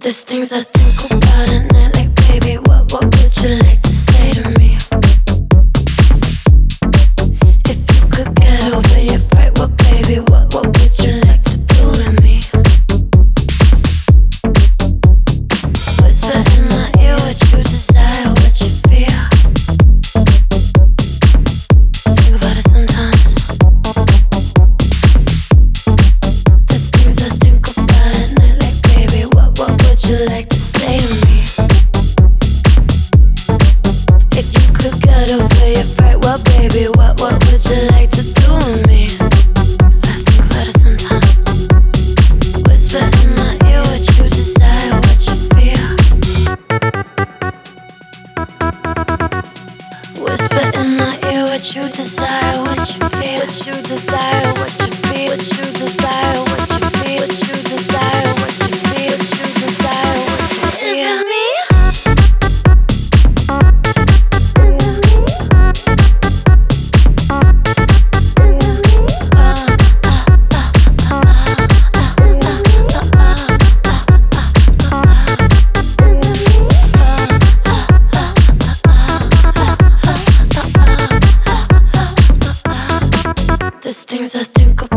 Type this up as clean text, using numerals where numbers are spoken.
There's things I think about at night, like baby, what would you like to say to me? If you could get over your fright, well baby, what would you like to do with me? Whisper in my ear what you desire, what you feel. Think about it sometimes. There's things I think about at night, like baby, what would you like to say to me? If you could get over your fright, well baby, what would you like to do with me? I think about it sometimes. Whisper in my ear what you desire, what you feel. Whisper in my ear what you desire, what you feel. What you desire, what you feel. What you desire, what you feel. What you desire, what you feel. What you desire, what you feel. Is it me? There's things I think about.